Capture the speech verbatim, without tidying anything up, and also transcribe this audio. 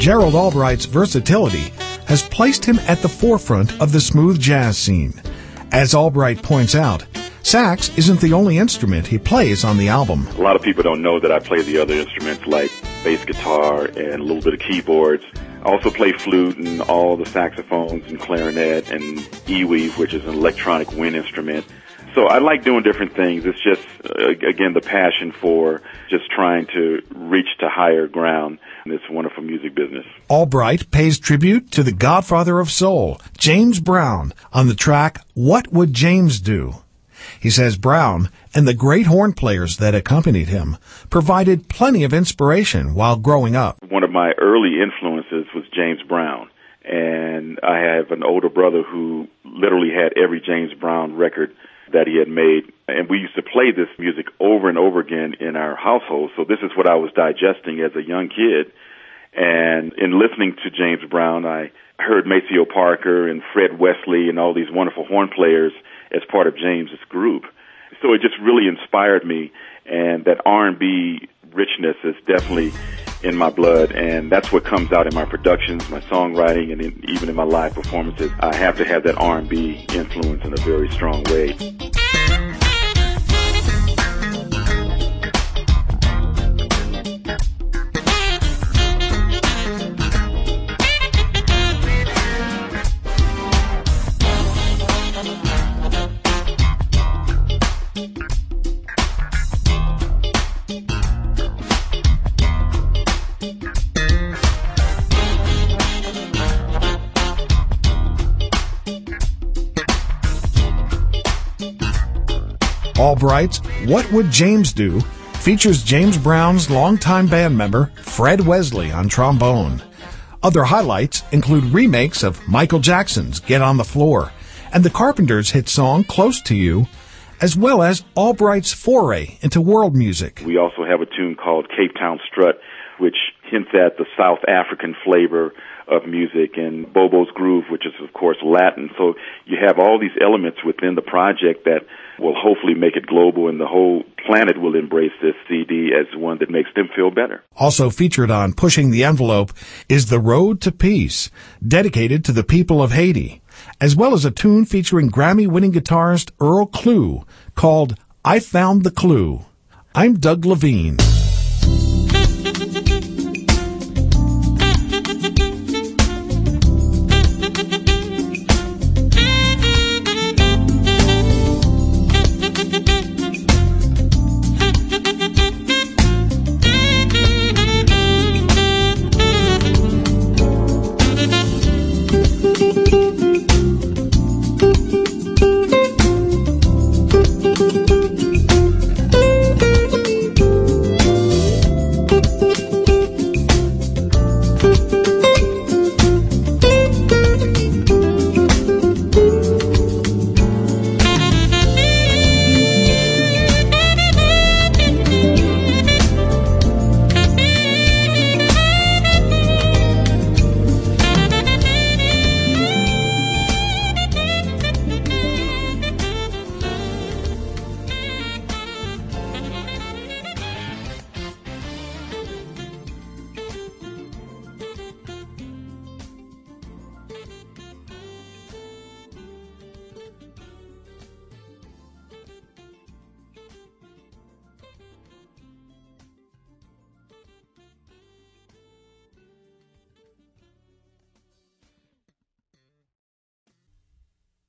Gerald Albright's versatility has placed him at the forefront of the smooth jazz scene. As Albright points out, sax isn't the only instrument he plays on the album. A lot of people don't know that I play the other instruments like bass guitar and a little bit of keyboards. I also play flute and all the saxophones and clarinet and e-weave, which is an electronic wind instrument. So I like doing different things. It's just, uh, again, the passion for just trying to reach to higher ground in this wonderful music business. Albright pays tribute to the godfather of soul, James Brown, on the track What Would James Do? He says Brown and the great horn players that accompanied him provided plenty of inspiration while growing up. One of my early influences was James Brown, and I have an older brother who literally had every James Brown record that he had made, and we used to play this music over and over again in our household. So this is what I was digesting as a young kid. And in listening to James Brown, I heard Maceo Parker and Fred Wesley and all these wonderful horn players as part of James's group. So it just really inspired me, and that R and B richness is definitely in my blood, and that's what comes out in my productions, my songwriting, and in, even in my live performances. I have to have that R and B influence in a very strong way. Albright's What Would James Do features James Brown's longtime band member Fred Wesley on trombone. Other highlights include remakes of Michael Jackson's Get on the Floor and the Carpenters' hit song Close to You, as well as Albright's foray into world music. We also have a tune called Cape Town Strut, which hints at the South African flavor of music, and Bobo's Groove, which is, of course, Latin. So you have all these elements within the project that will hopefully make it global, and the whole planet will embrace this C D as one that makes them feel better. Also featured on Pushing the Envelope is The Road to Peace, dedicated to the people of Haiti, as well as a tune featuring Grammy-winning guitarist Earl Klugh called I Found the Clue. I'm Doug Levine.